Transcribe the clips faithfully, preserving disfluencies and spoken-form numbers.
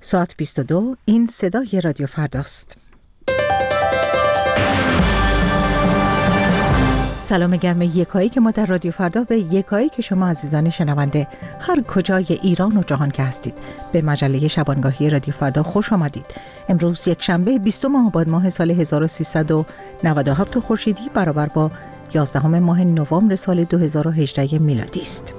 ساعت بیست و دو، این صدای رادیو فرداست. سلام گرم یکایی که ما در رادیو فردا به یکایی که شما عزیزان شنونده هر کجای ایران و جهان که هستید به مجله شبانگاهی رادیو فردا خوش آمدید. امروز یک شنبه بیستم آبان ماه سال هزار و سیصد و نود و هفت خورشیدی برابر با یازدهم ماه نوامبر سال دو هزار و هجده میلادی است.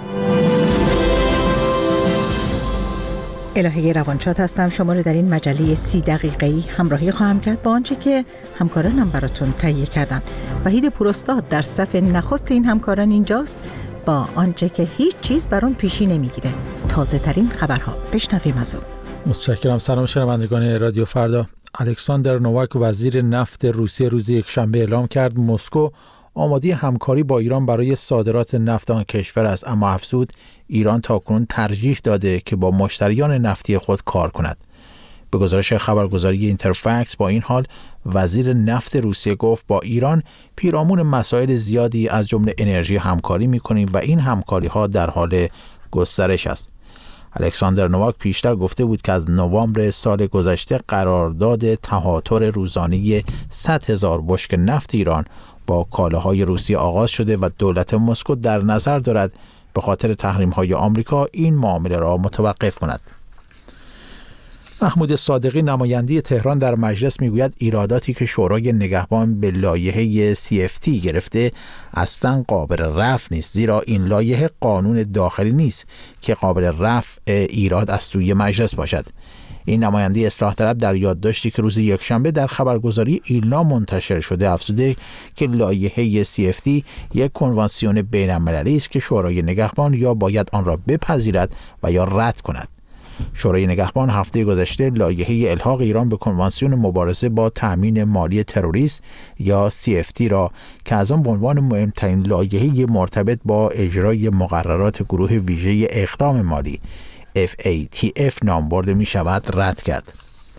الهه روانشاد هستم. شما رو در این مجله سی دقیقه‌ای همراهی خواهم کرد با آنچه که همکارانم براتون تهیه کردن. وحید پوراستاد در صف نخست این همکاران اینجاست با آنچه که هیچ چیز بر اون پیشی نمیگیره. تازه ترین خبرها بشنویم از اون. متشکرم. سلام شنوندگان رادیو فردا. الکساندر نوواک وزیر نفت روسیه روز یکشنبه اعلام کرد مسکو آماده همکاری با ایران برای صادرات نفت آن کشور است، اما افزود ایران تاکنون ترجیح داده که با مشتریان نفتی خود کار کند. به گزارش خبرگزاری اینترفکس با این حال وزیر نفت روسیه گفت با ایران پیرامون مسائل زیادی از جمله انرژی همکاری می‌کنیم و این همکاری‌ها در حال گسترش است. الکساندر نوواک پیشتر گفته بود که از نوامبر سال گذشته قرارداد تهاتر روزانه صد هزار بشکه نفت ایران با کالاهای روسیه آغاز شده و دولت مسکو در نظر دارد به خاطر تحریم‌های آمریکا این معامله را متوقف کند. محمود صادقی نماینده تهران در مجلس میگوید ایراداتی که شورای نگهبان به لایحه سی اف تی گرفته اصلاً قابل رفع نیست، زیرا این لایحه قانون داخلی نیست که قابل رفع ایراد از سوی مجلس باشد. این نماینده اصلاح طلب در یادداشتی که روز یکشنبه در خبرگزاری ایلنا منتشر شده افزوده که لایحه سی اف تی یک کنوانسیون بین‌المللی است که شورای نگهبان یا باید آن را بپذیرد و یا رد کند. شورای نگهبان هفته گذشته لایحه الحاق ایران به کنوانسیون مبارزه با تامین مالی تروریسم یا سی اف تی را که از آن به عنوان مهمترین لایحه مرتبط با اجرای مقررات گروه ویژه اقدام مالی اف ای تی اف نام برده می شود رد کرد.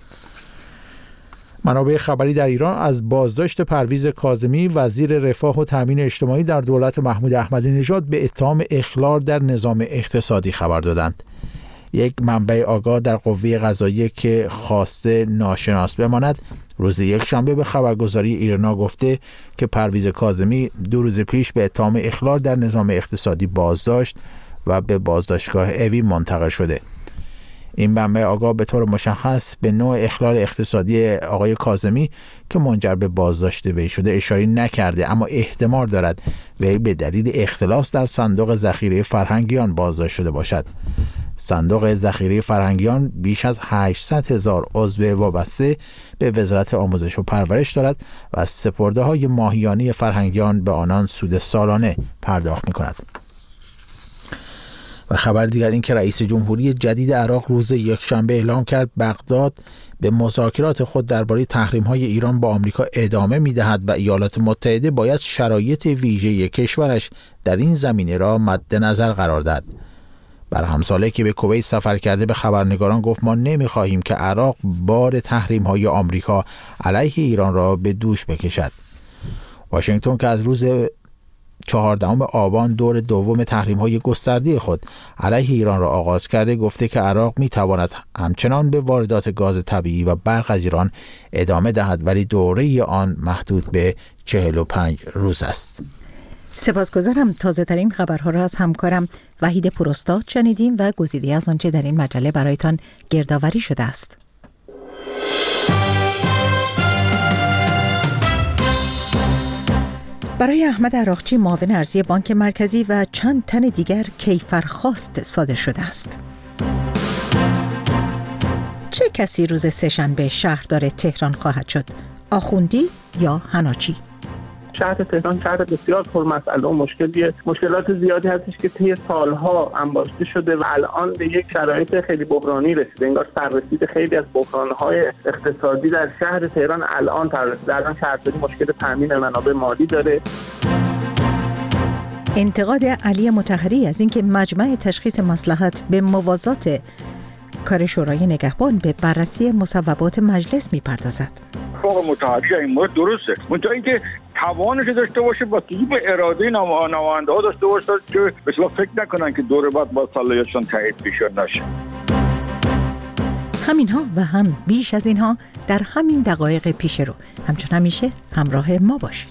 منابع خبری در ایران از بازداشت پرویز کاظمی وزیر رفاه و تامین اجتماعی در دولت محمود احمدی نژاد به اتهام اخلال در نظام اقتصادی خبر دادند. یک منبع آگاه در قوه قضاییه که خواسته ناشناس بماند روز یکشنبه به خبرگزاری ایرنا گفته که پرویز کاظمی دو روز پیش به اتهام اخلال در نظام اقتصادی بازداشت و به بازداشتگاه اوی منتقل شده. این منبع آگاه به طور مشخص به نوع اخلال اقتصادی آقای کاظمی که منجر به بازداشت وی شده اشاره نکرده، اما احتمال دارد وی به دلیل اختلاس در صندوق ذخیره فرهنگیان بازداشت شده باشد. صندوق ذخیره فرهنگیان بیش از هشتصد هزار عضو وابسته به وزارت آموزش و پرورش دارد و از سپرده های ماهیانه فرهنگیان به آنان سود سالانه پرداخت می کند. و خبر دیگر این که رئیس جمهوری جدید عراق روز یکشنبه اعلام کرد بغداد به مذاکرات خود درباره تحریم‌های ایران با آمریکا ادامه می‌دهد و ایالات متحده باید شرایط ویژه کشورش در این زمینه را مد نظر قرار دهد. بر همساله که به کویت سفر کرده به خبرنگاران گفت ما نمی‌خواهیم که عراق بار تحریم‌های آمریکا علیه ایران را به دوش بکشد. واشنگتن که از روز چهاردهم آبان دور دوم تحریم‌های گسترده خود علیه ایران را آغاز کرده گفته که عراق می‌تواند همچنان به واردات گاز طبیعی و برق از ایران ادامه دهد ولی دوره آن محدود به چهل و پنج روز است. سپاسگزارم. تازه ترین خبرها را از همکارم وحید پوراستاد شنیدیم و گزیده از آنچه در این مجله برایتان گردآوری شده است. برای احمد عراقچی معاون ارضی بانک مرکزی و چند تن دیگر کیفرخواست صادر شده است. چه کسی روز سه‌شنبه شهردار تهران خواهد شد؟ آخوندی یا حناچی؟ شهر تهران شهر بسیار پرمسئله و مشکلیه. مشکلات زیادی هستش که طی سالها انباشته شده و الان به یک شرایط خیلی بحرانی رسیده. انگار سررسید خیلی از بحران‌های اقتصادی در شهر تهران الان تر رسیده. الان شهرداری مشکل تامین منابع مالی داره. انتقاد علی مطهری از اینکه مجمع تشخیص مصلحت به موازات کار شورای نگهبان به بررسی مصوبات مجلس می‌پردازد. آقای مطهری این مورد درسته، منتها اینکه توانش داشته باشه با توجه به اراده نماینده ها داشته باشه که به اصطلاح فکر نکنن که دوره بعد با صلاحیتشون تایید بشه نشه. همینها و هم بیش از اینها در همین دقایق پیش رو. همچون همیشه همراه ما باشید.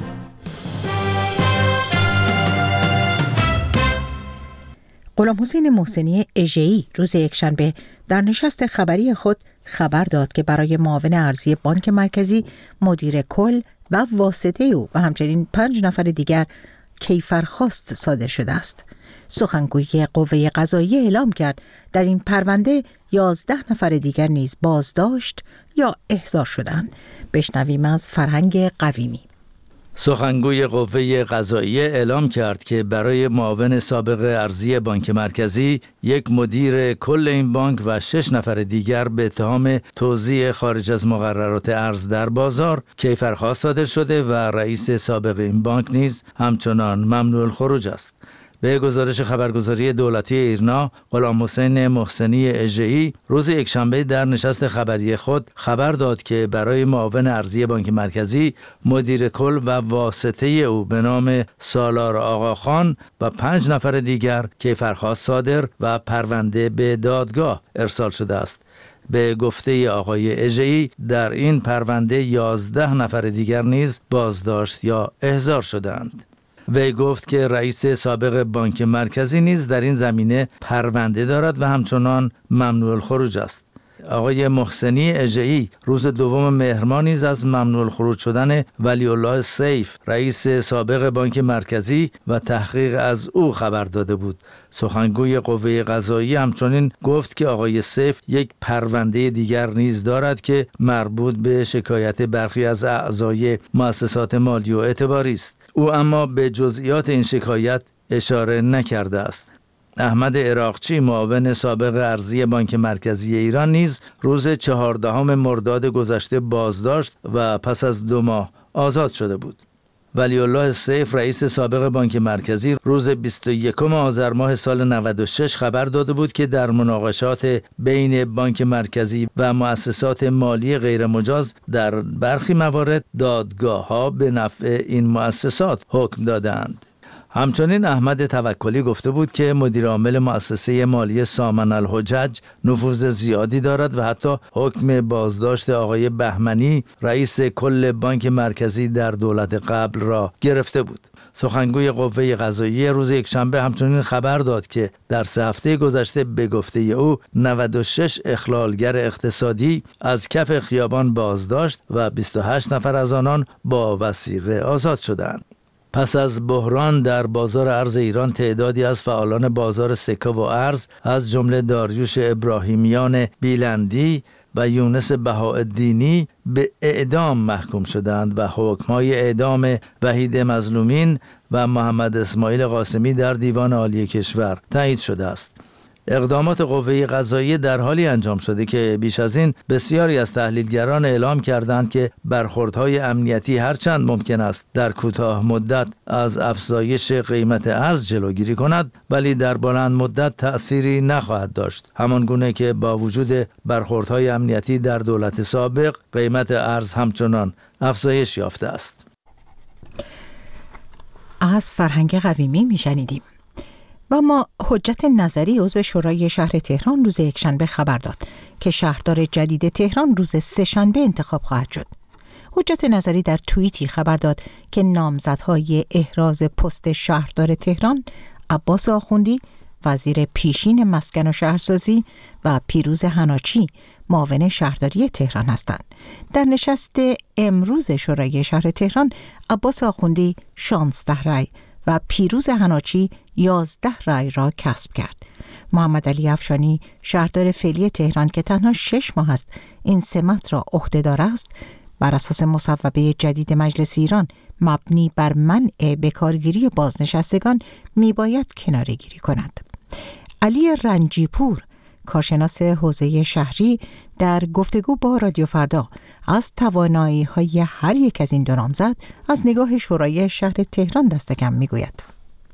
غلام حسین محسنی اژه‌ای روز یکشنبه در نشست خبری خود خبر داد که برای معاون ارزی بانک مرکزی، مدیر کل و واسطه او و همچنین پنج نفر دیگر کیفرخواست صادر شده است. سخنگوی قوه قضاییه اعلام کرد در این پرونده یازده نفر دیگر نیز بازداشت یا احضار شدند. بشنویم از فرهنگ قویمی. سخنگوی قوه قضاییه اعلام کرد که برای معاون سابق ارزی بانک مرکزی، یک مدیر کل این بانک و شش نفر دیگر به اتهام توزیع خارج از مقررات ارز در بازار کیفرخواست صادر شده و رئیس سابق این بانک نیز همچنان ممنوع الخروج است. به گزارش خبرگزاری دولتی ایرنا، غلام حسین محسنی اژه‌ای روز یکشنبه در نشست خبری خود خبر داد که برای معاون ارزی بانک مرکزی، مدیر کل و واسطه او به نام سالار آقاخان و پنج نفر دیگر کیفرخواست صادر و پرونده به دادگاه ارسال شده است. به گفته آقای اژه‌ای در این پرونده یازده نفر دیگر نیز بازداشت یا احضار شدند. وی گفت که رئیس سابق بانک مرکزی نیز در این زمینه پرونده دارد و همچنان ممنوع الخروج است. آقای محسنی اژه‌ای روز دوم مهر ماه نیز از ممنوع الخروج شدن ولی الله سیف، رئیس سابق بانک مرکزی و تحقیق از او خبر داده بود. سخنگوی قوه قضاییه همچنین گفت که آقای سیف یک پرونده دیگر نیز دارد که مربوط به شکایت برخی از اعضای مؤسسات مالی و اعتباری است. او اما به جزئیات این شکایت اشاره نکرده است. احمد عراقچی، معاون سابق ارزی بانک مرکزی ایران نیز روز چهاردهم مرداد گذشته بازداشت و پس از دو ماه آزاد شده بود. ولی الله سیف، رئیس سابق بانک مرکزی، روز بیست و یکم آذر ماه سال نود و شش خبر داده بود که در مناقشات بین بانک مرکزی و مؤسسات مالی غیرمجاز در برخی موارد دادگاه‌ها به نفع این مؤسسات حکم دادند. همچنین احمد توکلی گفته بود که مدیر عامل مؤسسه مالی سامن الحجج نفوذ زیادی دارد و حتی حکم بازداشت آقای بهمنی، رئیس کل بانک مرکزی در دولت قبل را گرفته بود. سخنگوی قوه قضاییه روز یکشنبه همچنین خبر داد که در سه هفته گذشته به گفته او نود و شش اخلالگر اقتصادی از کف خیابان بازداشت و بیست و هشت نفر از آنان با وثیقه آزاد شدند. پس از بحران در بازار ارز ایران، تعدادی از فعالان بازار سکه و ارز از جمله داریوش ابراهیمیان بیلندی و یونس بهاءالدینی به اعدام محکوم شدند و حکم‌های اعدام وحید مظلومین و محمد اسماعیل قاسمی در دیوان عالی کشور تایید شده است. اقدامات قوه قضاییه در حالی انجام شده که بیش از این بسیاری از تحلیلگران اعلام کردند که برخوردهای امنیتی هرچند ممکن است در کوتاه مدت از افزایش قیمت ارز جلوگیری کند، ولی در بلند مدت تأثیری نخواهد داشت، همان گونه که با وجود برخوردهای امنیتی در دولت سابق قیمت ارز همچنان افزایش یافته است. از فرهنگ قویمی میشنیدیم. و ما حجت نظری عضو شورای شهر تهران روز یکشنبه خبر داد که شهردار جدید تهران روز سه‌شنبه انتخاب خواهد شد. حجت نظری در توییتی خبر داد که نامزدهای احراز پست شهردار تهران عباس آخوندی، وزیر پیشین مسکن و شهرسازی، و پیروز حناچی، معاون شهرداری تهران هستند. در نشست امروز شورای شهر تهران، عباس آخوندی شانزده رای و پیروز حناچی یازده رای را کسب کرد. محمد علی افشانی، شهردار فعلی تهران که تنها شش ماه است این سمت را عهدهدار است، بر اساس مصوبه جدید مجلس ایران مبنی بر منع بکارگیری بازنشستگان میباید کناره‌گیری کند. علی رنجیپور، کارشناس حوزه شهری، در گفتگو با رادیو فردا از توانایی‌های هر یک از این دو نامزد از نگاه شورای شهر تهران دست کم میگوید.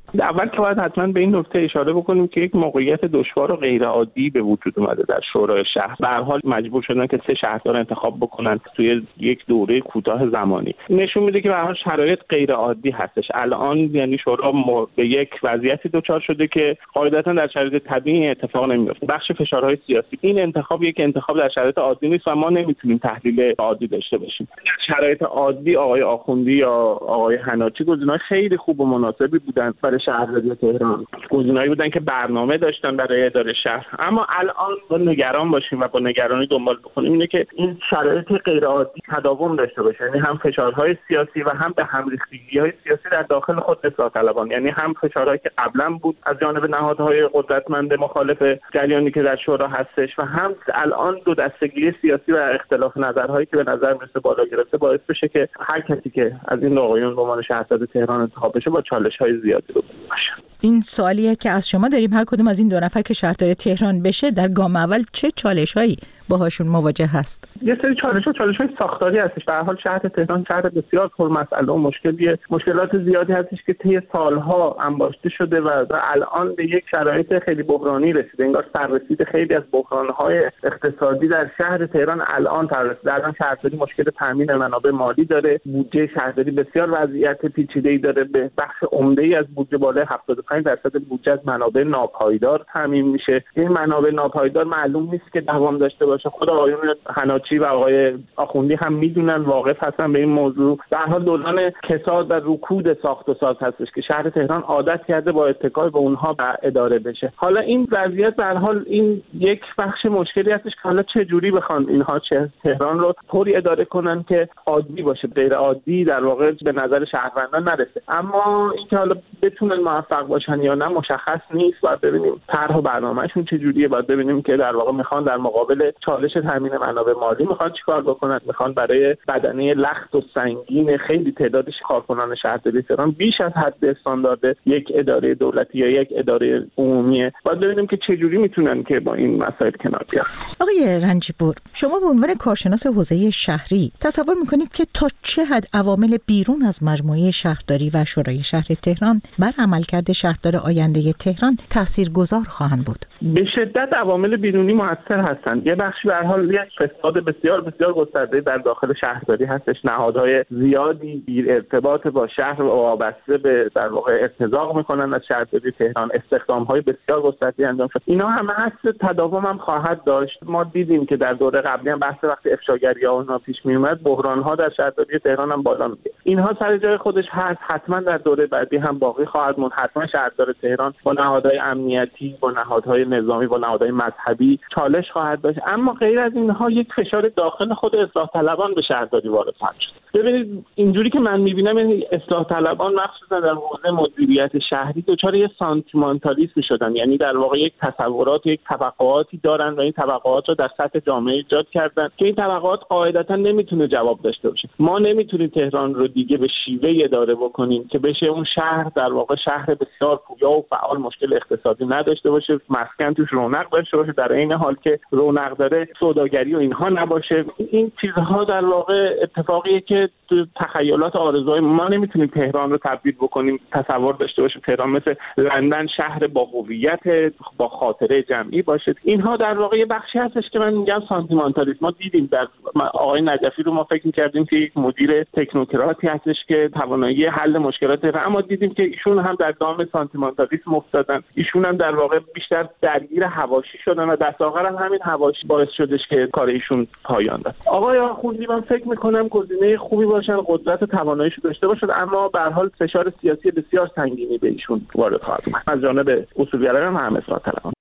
اول که باید حتما به این نکته اشاره بکنیم که یک موقعیت دشوار و غیر عادی به وجود اومده در شورای شهر. به هر حال مجبور شدن که سه شهردار انتخاب بکنن توی یک دوره کوتاه زمانی. نشون میده که به هر حال شرایط غیر عادی هستش. الان یعنی شورا به یک وضعیتی دچار شده که قاعدتا در شرایط طبیعی اتفاق نمیفته. بخش فشارهای سیاسی. این انتخاب یک انتخاب در شرایط عادی نیست و ما نمیتونیم تحلیل عادی داشته باشیم. در شرایط عادی آقای آخوندی یا آقای حناچی گزینه‌های خیلی خوب و مناسبی بودن برای شهرداری تهران. گزینه‌ای بودن که برنامه داشتن برای اداره شهر. اما الان با نگران باشیم و با نگرانی دنبال بکنیم اینه که این شرایط غیر عادی تداوم داشته باشه. یعنی هم فشارهای سیاسی و هم به هم ریختگی‌های سیاسی در داخل خود اصلاح طلبان. یعنی هم فشارهایی که قبلا بود از جانب نهادهای قدرتمند مخالف جریانی که در شورا هستش و هم الان دو دستگی سیاسی و اختلاف نظرهایی که به نظر میرسه بالا گرفته باعث بشه که هر کسی که از این آقایون به عنوان شهردار تهران انتخاب بشه با چالش‌های زیادی رو باشه. این سوالیه که از شما داریم، هر کدوم از این دو نفر که شهردار تهران بشه در گام اول چه چالش‌هایی باهاشون مواجه هست؟ یه سری چالش‌ها چالش‌های ساختاری هستش. به هر حال شهر تهران شهر بسیار پرمسئله و مشکلیه. مشکلات زیادی هستش که طی سالها انباشته شده و الان به یک شرایط خیلی بحرانی رسیده. انگار سررسید خیلی از بحران‌های اقتصادی در شهر تهران الان رسیده. الان شهرداری مشکل تامین منابع مالی داره. بودجه شهرداری بسیار وضعیت پیچیده‌ای داره. به بخش عمده‌ای از بودجه بالای هفتاد و پنج درصد بودجه از منابع ناپایدار تامین میشه. این منابع ناپایدار معلوم نیست که دوام داشته باشه. خود آقایون حناچی و آقای آخوندی هم میدونن، واقف هستن به این موضوع. در حال دوران کساد و رکود ساخت و ساز هستش که شهر تهران عادت کرده با اتکای به اونها به اداره بشه. حالا این وضعیت به هر حال این یک بخش مشکلی هستش که حالا چه جوری بخوان اینها چه تهران رو طوری اداره کنن که عادی باشه، غیر عادی در واقع به نظر شهروندان نرسه. اما اینکه حالا بتونن موفق باشن یا نه مشخص نیست. باید ببینیم طرح و برنامه‌شون چه جوریه. باید ببینیم که در واقع میخوان در مقابل چالش تامین منابع مالی میخوان چیکار بکنن. میخوان برای بدنه لخت و سنگین خیلی تعدادش کارکنان شهرداری تهران بیش از حد استاندارد یک اداره دولتی یا یک اداره عمومی. باید ببینیم که چه جوری میتونن که با این مسائل کنار بیان. آقای رنجی‌پور، شما به عنوان کارشناس حوزه شهری تصور میکنید که تا چه حد عوامل بیرون از مجموعه شهرداری و شورای شهر تهران بر عملکرد شهردار آینده تهران تاثیرگذار خواهند بود؟ به شدت عوامل بیرونی موثر هستند. یه بخشی به هر حال یک فساد بسیار بسیار گسترده در داخل شهرداری هستش. نهادهای زیادی بی ارتباط با شهر و وابسته به در واقع ارتزاق میکنن از شهرداری تهران. استخدام‌های بسیار گسترده انجام شد. اینا همه هست، تداوم هم خواهد داشت. ما دیدیم که در دوره قبلی هم بحث وقتی افشاگری‌ها اونها پیش میومد، بحران‌ها در شهرداری تهران هم بالا میره. اینها سر جای خودش هست، حتما در دوره بعدی هم باقی خواهد موند. حتما شهردار تهران با نهادهای امنیتی، با نهادهای نظامی، با نهادهای مذهبی چالش خواهد داشت. اما غیر از اینها یک فشار داخل خود اصلاح طلبان به شهرداری وارد خواهد شد. ببینید اینجوری که من میبینم این اصلاح طلبان مخصوصا در حوزه مدیریت شهری دچار یه سانتیمانتالیسم شدن. یعنی در واقع یک تصورات، یک طبقاتی دارن و این طبقات رو در سطح جامعه ایجاد کردن که این طبقات قاعدتا نمیتونه جواب داشته باشه. ما نمیتونیم تهران رو دیگه به شیوه اداره بکنیم که بشه اون شهر در واقع شهر بسیار پویا و فعال، مشکل اقتصادی نداشته باشه، مسکن توش رونق داشته باشه، در این حال که رونق داره سوداگری و اینها نباشه. این چیزها در واقع اتفاقیه که تخیلات آرزوهای ما نمیتونیم تهران رو تبدیل بکنیم تصور داشته باشیم تهران مثل لندن شهر با هویت، با خاطره جمعی باشه. اینها در واقع یه بخشی هستش که من میگم سانتیمانتالیسم. ما دیدیم در آقای نجفی رو ما فکر می‌کردیم که یک مدیر تکنوکراتی هستش که توانایی حل مشکلات داره، اما دیدیم که ایشون هم در دام سانتیمانتالیسم افتادن. ایشون هم در واقع بیشتر درگیر حواشی شدن و دست آخر هم همین حواشی باعث شدش که کار ایشون پایان داد. آقای آخوندی من فکر می‌کنم گزینه خوبی باشن، قدرت و تواناییشو داشته باشن، اما به هر حال فشار سیاسی بسیار سنگینی به ایشون وارد خواهد اومد از جانب اصولگرایان و هم اصلاح طلبان.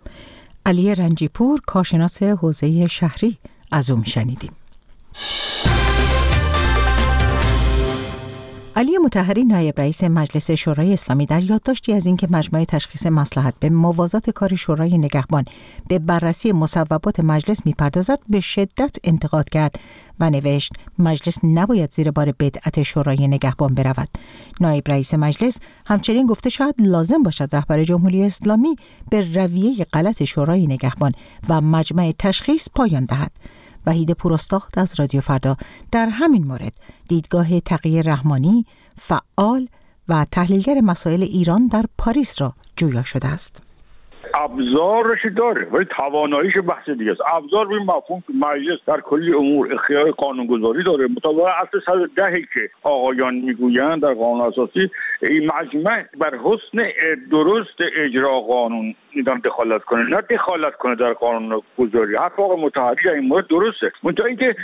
علی رنجی‌پور، کارشناس حوزه شهری، از او میشنیدیم. علی مطهری، نایب رئیس مجلس شورای اسلامی، در یادداشتی از اینکه مجمع تشخیص مصلحت به موازات کار شورای نگهبان به بررسی مصوبات مجلس میپردازد به شدت انتقاد کرد و نوشت مجلس نباید زیر بار بدعت شورای نگهبان برود. نایب رئیس مجلس همچنین گفته شاید لازم باشد رهبر جمهوری اسلامی به رویه غلط شورای نگهبان و مجمع تشخیص پایان دهد. وحید پوراستاد از رادیو فردا در همین مورد دیدگاه تقی رحمانی، فعال و تحلیلگر مسائل ایران در پاریس را جویا شده است. ابزارش داره ولی تواناییش بحث دیگه است. ابزار به مفهوم که مجلس در کلی امور اختیار قانونگذاری داره، مطابق اصل صد و ده که آقایان میگویند در قانون اساسی این مجمع بر حسن درست اجرا قانون میدان دخالت کنه، نه دخالت کنه در قانون گذاری. حرف آقای مطهری این مورد درسته، منتها اینکه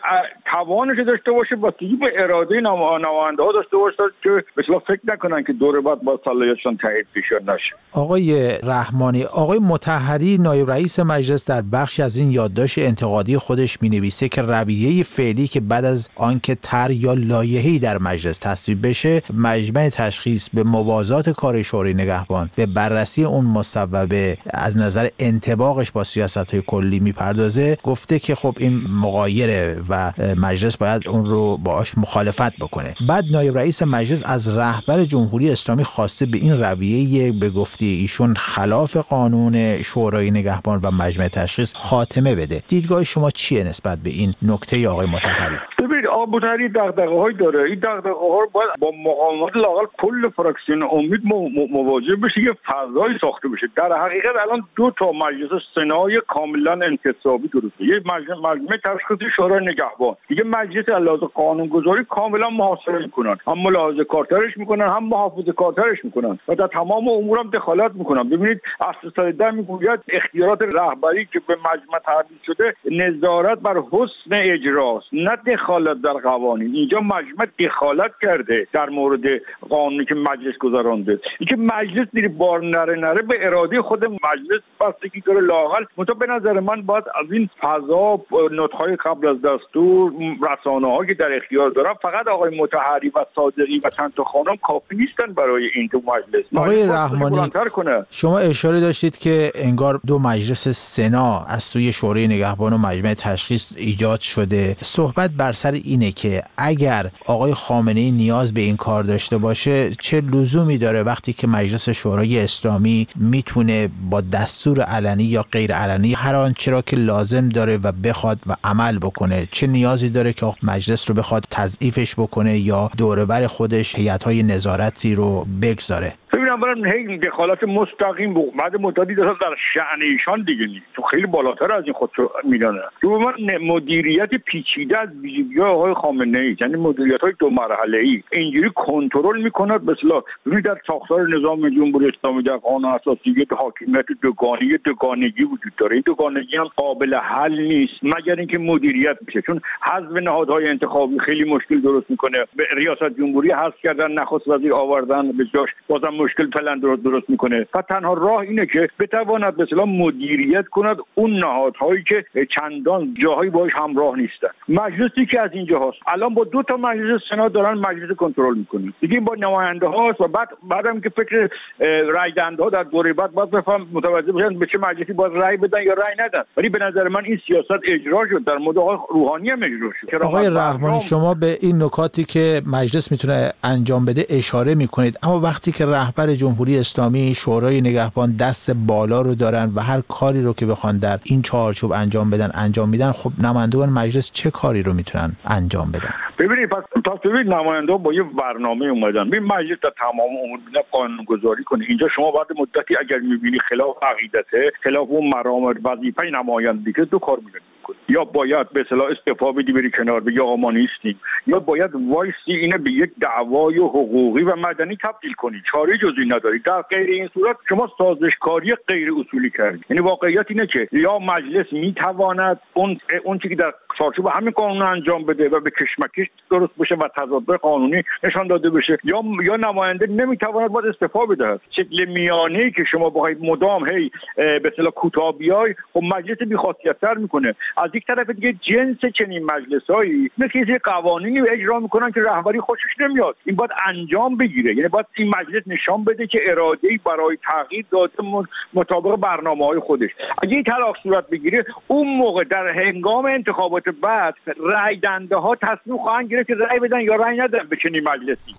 توانش داشته باشه با به اراده نماینده ها داشته باشه که مثلا فکر نکنن که دور بعد با صلاحیتشون تایید بشه نشه. آقای رحمانی، آقای مطهری نایب رئیس مجلس در بخش از این یادداشت انتقادی خودش می‌نویسه که رویه فعلی که بعد از آنکه طرح یا لایحه‌ای در مجلس تصویب بشه، مجمع تشخیص به موازات کار شورای نگهبان به بررسی اون مصوبه از نظر انطباقش با سیاست‌های کلی میپردازه، گفته که خب این مغایره و مجلس باید اون رو باهاش مخالفت بکنه. بعد نایب رئیس مجلس از رهبر جمهوری اسلامی خواسته به این رویه به گفته ایشون خلاف قانون شورای نگهبان و مجمع تشخیص خاتمه بده. دیدگاه شما چیه نسبت به این نکته آقای مطهری؟ ببینید آقای مطهری دغدغه‌هایی داره. این دغدغه‌ها رو باید با مقاومت لااقل کل فراکسیون امید مواجه بشه، یه فضایی ساخته بشه. در حقیقت الان دو تا مجلس سنای کاملا انتصابی درسته. یه مجلس مجمع تشخیص شورای نگهبان، دیگه مجلس علاوه قانونگذاری کاملا محاصره میکنن، هم ملاحظه کارترش میکنن هم محافظه کارترش میکنن و در تمام امور هم دخالت میکنن. ببینید اصل صد و ده میگوید اختیارات رهبری که به مجمع تعدیل شده نظارت بر حسن اجراست، نه دخالت در قوانین. اینجا مجمع دخالت کرده در مورد قانونی که مجلس گذرانده. اینکه مجلس دیگه بار نره نره به اراده خود مجلس بستگی داره لااقل. منتها به نظر من باید از این فضا نطق‌های قبل از دستور رسانه‌ها که در اختیار دارن، فقط آقای مطهری و صادقی و چند تا خانم کافی نیستن برای این تو مجلس. آقای رحمانی، شما اشاره داشتید که انگار دو مجلس سنا از سوی شورای نگهبان و مجمع تشخیص ایجاد شده. صحبت بر سر اینه که اگر آقای خامنه‌ای نیاز به این کار داشته باشه، چه لزومی داره وقتی که مجلس شورای اسلامی میتونه با دستور علنی یا غیر علنی هر آنچه را که لازم داره و بخواد و عمل بکنه، چه نیازی داره که مجلس رو بخواد تضعیفش بکنه یا دوره بر خودش هیئت‌های نظارتی رو بگذاره؟ ببینم برام هی دخالت مستقیم بود بعد مدتی داره در شأن ایشان دیگه نیست، تو خیلی بالاتر از این خودشو میدونه. تو من مدیریت پیچیده از ویژگی آقای خامنه‌ای، یعنی مدیریت‌های دو مرحله‌ای اینجوری کنترل می‌کند. مثلا ببینید در ساختار نظام جمهوری اسلامی در قانون اساسی حاکمیت دوگانگی دوگانگی وجود داره. این دوگانگی هم قابل حل نیست مگر اینکه مدیریت بشه، چون حذف نهادهای انتخابی خیلی مشکل درست میکنه. به ریاست جمهوری حذف کردن، نخست وزیر آوردن به جاش بازم مشکل فعلا درست درست میکنه. و تنها راه اینه که بتواند به اصطلاح مدیریت کند اون نهادهایی که چندان جاهایی باهاش همراه نیستن. مجلسی که از اینجا هست الان با دو تا مجلس سنا دارن مجلس کنترل میکنن، دیگه با نماینده هاست و بعد بعدم که فکر رای دهنده ها در دوره بعد باید بفهم متوجه بشن به چه مجلسی باید رای بدن یا رای ندن. ولی به نظر من این سیاست اجرا شد، در مورد آقای روحانی هم اجرا شد. آقای رحمانی، شما به این نکاتی که مجلس میتونه انجام بده اشاره میکنید، اما وقتی که رهبر جمهوری اسلامی شورای نگهبان دست بالا رو دارن و هر کاری رو که بخوان در این چارچوب انجام بدن انجام میدن، خب نمایندگان مجلس چه کاری رو میتونن انجام بدن؟ ببینید پس تا ببینید نماینده‌ها با یه برنامه اومدن. ببین مجلس در تمام امور میاد قانون گذاری کنه. اینجا شما بعد مدتی اگر میبینی خلاف عقیدته، خلاف اون مرام وظیفه نمایندگی که دو کار میکنه، یا باید به اصطلاح استعفا بدی بری کنار بگی آقا ما نیستیم، یا باید وایسی اینه به یک دعوای حقوقی و مدنی تبدیل کنی. چاره جزی نداری. در غیر این صورت شما سازشکاری غیر اصولی کردی. یعنی واقعیت اینه که یا مجلس میتواند اون اون چیزی که در چارچوب همین قانون انجام بده و به کشمکش درست بشه و تضاد قانونی نشان داده بشه، یا یا نماینده نمیتواند باید استعفا بده. شکل میانه‌ای که شما بخواید مدام هی به اصطلاح کوتاه بیای، خب مجلس بی‌خاصیت‌تر میکنه. از یک طرف دیگه جنس چنین مجلسایی مثل یه قوانینی اجرا میکنن که رهبری خوشش نمیاد. این باید انجام بگیره، یعنی باید این مجلس نشان بده که اراده‌ای برای تغییر داده مطابق برنامه‌های خودش. اگه این طلاق صورت بگیره، اون موقع در هنگام انتخابات بعد رای دهنده ها تصمیم خواهند گرفت که رای بدن یا رای ندن به چنین مجلسی.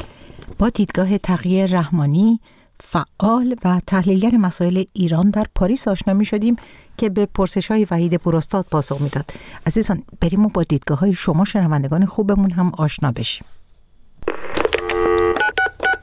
با دیدگاه تقی رحمانی، فعال و تحلیلگر مسائل ایران در پاریس آشنا می شدیم که به پرسش‌های وحید پوراستاد پاسخ میداد. عزیزان، بریم و با دیدگاه‌های شما شنوندگان خوبمون هم آشنا بشیم.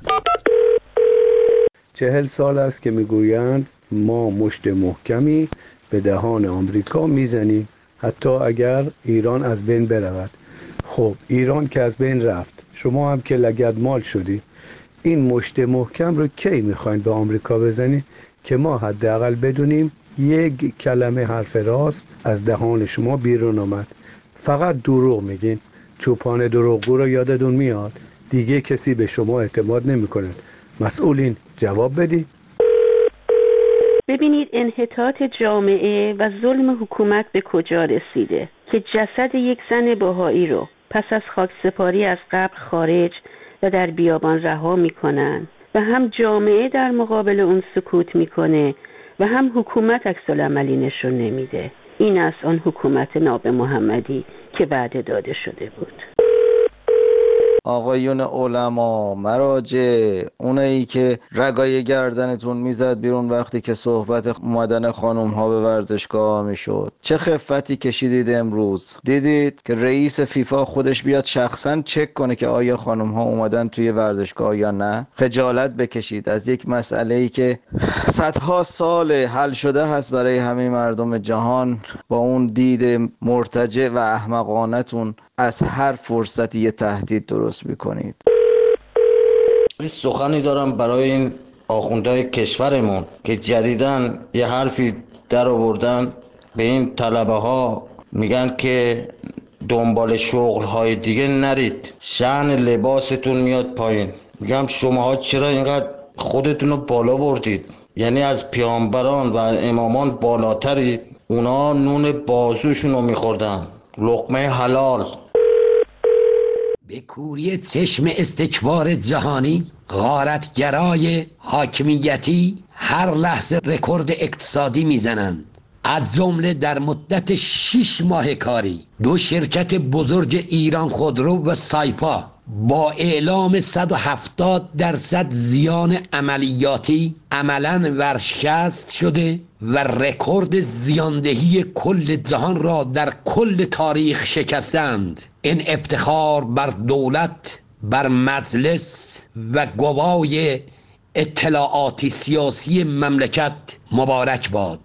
چهل سال است که میگویند ما مشت محکمی به دهان آمریکا میزنیم حتی اگر ایران از بین برود. خب ایران که از بین رفت، شما هم که لگدمال شدی، این مشت محکم رو کی میخواین به آمریکا بزنید که ما حداقل بدونیم یک کلمه حرف راست از دهان شما بیرون آمد؟ فقط دروغ میگین. چوپان دروغگو رو یادتون میاد؟ دیگه کسی به شما اعتماد نمیکنه. مسئولین جواب بدی. ببینید انحطاط جامعه و ظلم حکومت به کجا رسیده که جسد یک زن بهایی رو پس از خاکسپاری از قبر خارج و در بیابان رها میکنن و هم جامعه در مقابل اون سکوت میکنه و هم حکومت عکس‌العملی نشون نمیده. این است آن حکومت ناب محمدی که وعده داده شده بود. آقایون علما، مراجع، اونایی که رگای گردنتون میزد بیرون وقتی که صحبت اومدن خانم ها به ورزشگاه میشد، چه خفتی کشیدید امروز؟ دیدید که رئیس فیفا خودش بیاد شخصا چک کنه که آیا خانم ها اومدن توی ورزشگاه یا نه؟ خجالت بکشید از یک مسئله‌ای که صدها سال حل شده هست برای همه مردم جهان. با اون دید مرتجع و احمقانتون از هر فرصتی یه تهدید درست میکنید. این سخنی دارم برای این آخوندهای کشورمون که جدیداً یه حرفی در آوردن به این طلبه ها، میگن که دنبال شغل های دیگه نرید، شأن لباستون میاد پایین. میگم شماها چرا اینقدر خودتون رو بالا بردید؟ یعنی از پیامبران و امامان بالاترید. اونا نون بازوشون رو میخوردن، لقمه حلال. به کوری چشم استکبار جهانی، غارتگرای حاکمیتی هر لحظه رکورد اقتصادی میزنند. از جمله در مدت شش ماه کاری دو شرکت بزرگ ایران خودرو و سایپا با اعلام صد و هفتاد درصد زیان عملیاتی عملاً ورشکست شده و رکورد زیاندهی کل جهان را در کل تاریخ شکستند. این افتخار بر دولت، بر مجلس و گوای اطلاعاتی سیاسی مملکت مبارک باد.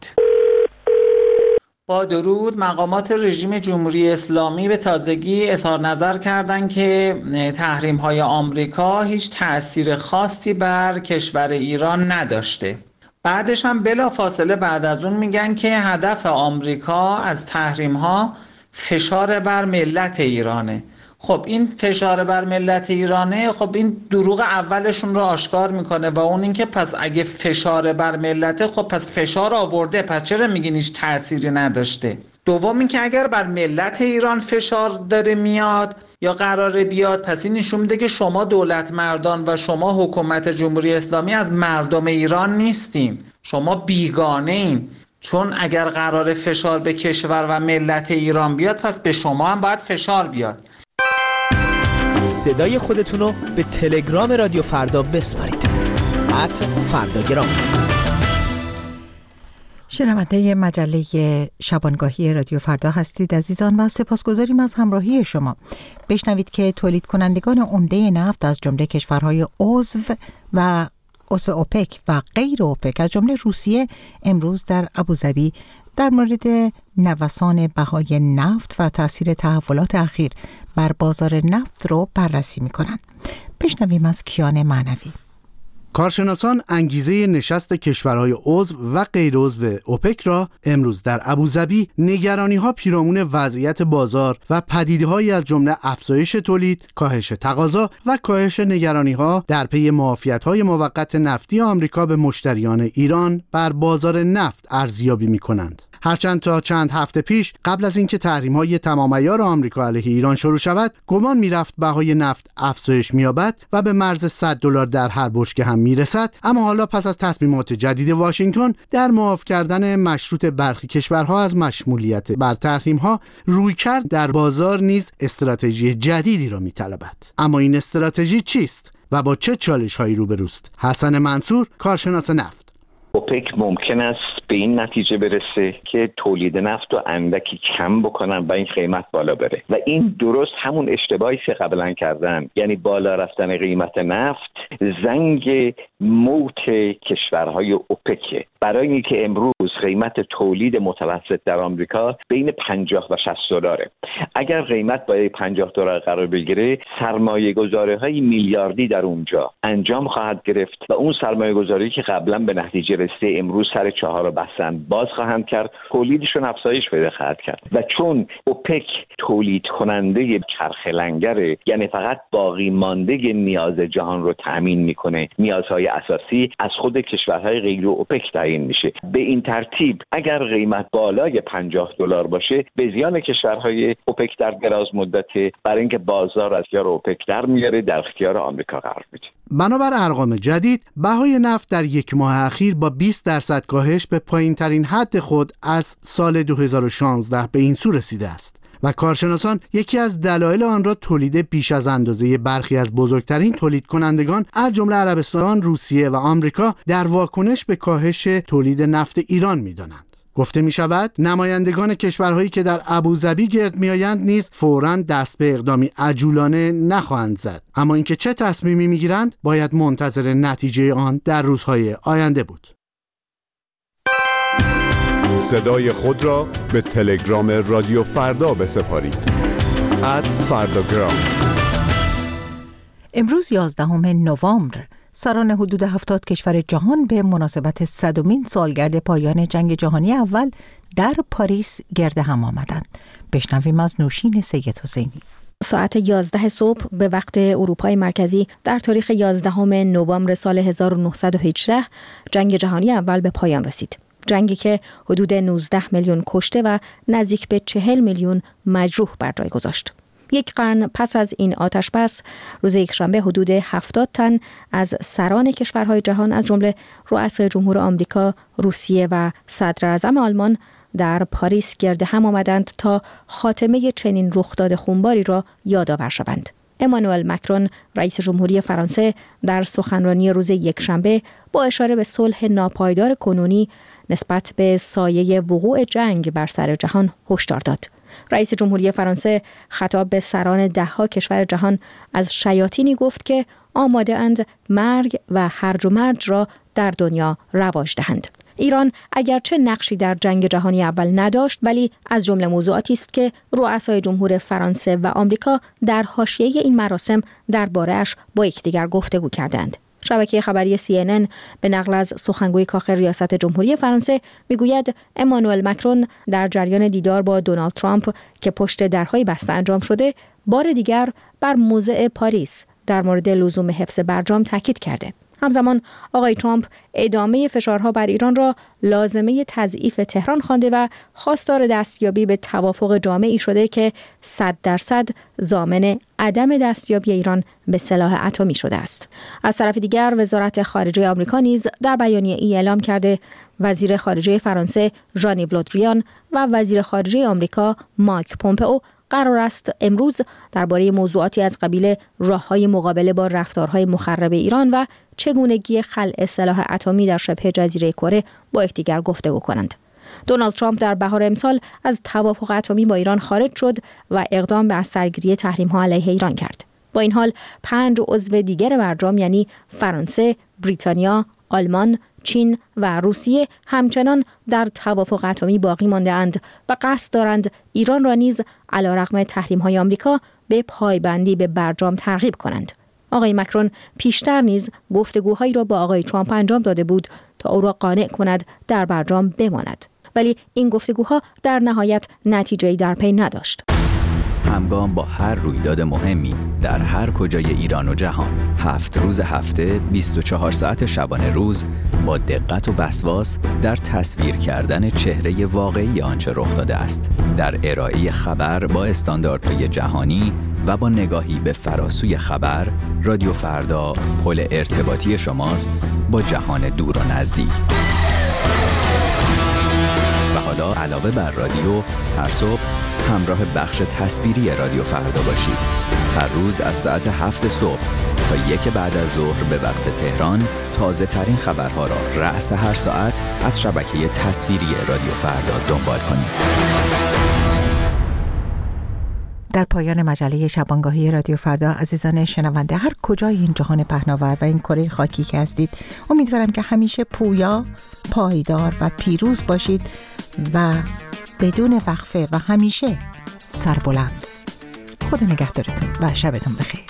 با درود، مقامات رژیم جمهوری اسلامی به تازگی اظهار نظر کردند که تحریم‌های آمریکا هیچ تأثیر خاصی بر کشور ایران نداشته. بعدش هم بلا فاصله بعد از اون میگن که هدف آمریکا از تحریم‌ها فشار بر ملت ایرانه. خب این فشار بر ملت ایرانه، خب این دروغ اولشون رو آشکار میکنه و اون این که پس اگه فشار بر ملته، خب پس فشار آورده، پس چرا میگین هیچ تأثیری نداشته؟ دوم این که اگر بر ملت ایران فشار داره میاد یا قراره بیاد، پس این نشون میده که شما دولت مردان و شما حکومت جمهوری اسلامی از مردم ایران نیستین، شما بیگانه این. چون اگر قراره فشار به کشور و ملت ایران بیاد، پس به شما هم باید فشار بیاد. صدای خودتون رو به تلگرام رادیو فردا بسپارید. ات فرداگرام. شنونده مجله شبانگاهی رادیو فردا هستید عزیزان و سپاسگزاریم از همراهی شما. بشنوید که تولید کنندگان عمده نفت از جمله کشورهای عضو و عضو اوپک و غیر اوپک از جمله روسیه امروز در ابوظبی در مورد نوسان بهای نفت و تأثیر تحولات اخیر بر بازار نفت رو بررسی می‌کنند. بشنویم از کیان معنوی. کارشناسان انگیزه نشست کشورهای عضو و غیر عضو اوپک را امروز در ابوظبی نگرانی‌ها پیرامون وضعیت بازار و پدیده‌هایی از جمله افزایش تولید، کاهش تقاضا و کاهش نگرانی‌ها در پی معافیت‌های موقت نفتی آمریکا به مشتریان ایران بر بازار نفت ارزیابی می‌کنند. هرچند تا چند هفته پیش قبل از اینکه تحریم‌های تمام عیار آمریکا علیه ایران شروع شود، گمان می‌رفت بهای نفت افزایش می‌یابد و به مرز صد دلار در هر بشکه هم می‌رسد، اما حالا پس از تصمیمات جدید واشنگتن در معاف کردن مشروط برخی کشورها از مشمولیت بر تحریم‌ها، رویکرد در بازار نیز استراتژی جدیدی را می‌طلبد. اما این استراتژی چیست و با چه چالش‌هایی روبروست؟ حسن منصور، کارشناس نفت. اوپک ممکن است به این نتیجه برسه که تولید نفت رو اندکی کم بکنن و این قیمت بالا بره و این درست همون اشتباهی که قبلا کردن، یعنی بالا رفتن قیمت نفت زنگ موت کشورهای اوپک، برای اینکه امروز قیمت تولید متوسط در آمریکا بین پنجاه و شصت دلاره. اگر قیمت با پنجاه دلار قرار بگیره، سرمایه گذاری های میلیاردی در اونجا انجام خواهد گرفت و اون سرمایه گذاری که قبلا به نتیجه رسیده امروز سر چهار رو بستن باز خواهند کرد، تولیدشون افزایش پیدا خواهد کرد و چون اوپک تولید کننده چرخ لنگره، یعنی فقط باقی مانده نیاز جهان رو تأمین میکنه، نیازهای اساسی از خود کشورهای غیر اوپک تعیین میشه. به این ترتیب اگر قیمت بالای پنجاه دلار باشه به زیان کشورهای اوپک در دراز مدته، برای اینکه بازار از اختیار اوپک در میاره در اختیار آمریکا قرار میده. بنابر ارقام جدید، بهای نفت در یک ماه اخیر با بیست درصد کاهش به پایین‌ترین حد خود از سال دو هزار و شانزده به این سو رسیده است و کارشناسان یکی از دلایل آن را تولید بیش از اندازه برخی از بزرگترین تولید کنندگان از جمله عربستان، روسیه و آمریکا در واکنش به کاهش تولید نفت ایران می‌دانند. گفته می شود نمایندگان کشورهایی که در ابوظبی گرد می آیند نیز فوراً دست به اقدامی عجولانه نخواهند زد، اما اینکه چه تصمیمی می گیرند باید منتظر نتیجه آن در روزهای آینده بود. صدای خود را به تلگرام رادیو فردا بسپارید. ات فرداگرام. امروز یازدهم نوامبر، سران حدود هفتاد کشور جهان به مناسبت صدمین سالگرد پایان جنگ جهانی اول در پاریس گرد هم آمدند. بشنویم از نوشین سید حسینی. ساعت یازده صبح به وقت اروپای مرکزی در تاریخ یازدهم نوامبر سال هزار و نهصد و هجده جنگ جهانی اول به پایان رسید. جنگی که حدود نوزده میلیون کشته و نزدیک به چهل میلیون مجروح بر جای گذاشت. یک قرن پس از این آتش بس، روز یکشنبه حدود هفتاد تن از سران کشورهای جهان از جمله رؤسای جمهور آمریکا، روسیه و صدر اعظم آلمان در پاریس گرد هم آمدند تا خاتمه چنین رخداد خونباری را یادآور شوند. امانوئل مکرون، رئیس جمهوری فرانسه، در سخنرانی روز یکشنبه با اشاره به صلح ناپایدار کنونی نسبت به سایه وقوع جنگ بر سر جهان هشدار داد. رئیس جمهوری فرانسه خطاب به سران ده‌ها کشور جهان از شیاطینی گفت که آماده اند مرگ و هرج و مرج را در دنیا رواج دهند. ایران اگرچه نقشی در جنگ جهانی اول نداشت، ولی از جمله موضوعاتی است که رؤسای جمهور فرانسه و آمریکا در حاشیه این مراسم درباره‌اش با یکدیگر گفتگو کردند. شبکه خبری سی ان ان به نقل از سخنگوی کاخ ریاست جمهوری فرانسه میگوید امانوئل مکرون در جریان دیدار با دونالد ترامپ که پشت درهای بسته انجام شده، بار دیگر بر موضع پاریس در مورد لزوم حفظ برجام تاکید کرده. همزمان آقای ترامپ ادامه فشارها بر ایران را لازمه تضعیف تهران خوانده و خواستار دستیابی به توافق جامعی شده که صد درصد ضامن عدم دستیابی ایران به سلاح اتمی شده است. از طرف دیگر وزارت خارجه آمریکا نیز در بیانیه ای اعلام کرده وزیر خارجه فرانسه ژان-یو له دریان و وزیر خارجه آمریکا مایک پومپئو قرار است امروز درباره موضوعاتی از قبیل راه‌های مقابله با رفتارهای مخرب ایران و چگونگی خلع سلاح اتمی در شبه جزیره کره با یکدیگر گفتگو کنند. دونالد ترامپ در بهار امسال از توافق اتمی با ایران خارج شد و اقدام به از سرگیری تحریم‌ها علیه ایران کرد. با این حال پنج عضو دیگر برجام یعنی فرانسه، بریتانیا، آلمان، چین و روسیه همچنان در توافق اتمی باقی مانده اند و قصد دارند ایران را نیز علیرغم تحریم‌های آمریکا به پایبندی به برجام ترغیب کنند. آقای مکرون پیشتر نیز گفتگوهایی را با آقای ترامپ انجام داده بود تا او را قانع کند در برجام بماند، ولی این گفتگوها در نهایت نتیجه‌ای در پی نداشت. همگام با هر رویداد مهمی در هر کجای ایران و جهان، هفت روز هفته، بیست و چهار ساعت شبانه روز، با دقت و وسواس در تصویر کردن چهره واقعی آنچه رخ داده است، در ارائه خبر با استانداردهای جهانی و با نگاهی به فراسوی خبر، رادیو فردا پل ارتباطی شماست با جهان دور و نزدیک. و حالا علاوه بر رادیو، هر صبح همراه بخش تصویری رادیو فردا باشید. هر روز از ساعت هفت صبح تا یک بعد از ظهر به وقت تهران تازه ترین خبرها را رأس هر ساعت از شبکه تصویری رادیو فردا دنبال کنید. در پایان مجله شبانگاهی رادیو فردا عزیزان شنونده، هر کجای این جهان پهناور و این کره خاکی که هستید، امیدوارم که همیشه پویا، پایدار و پیروز باشید و بدون وقفه و همیشه سربلند. خدا نگهدارتون و شبتون بخیر.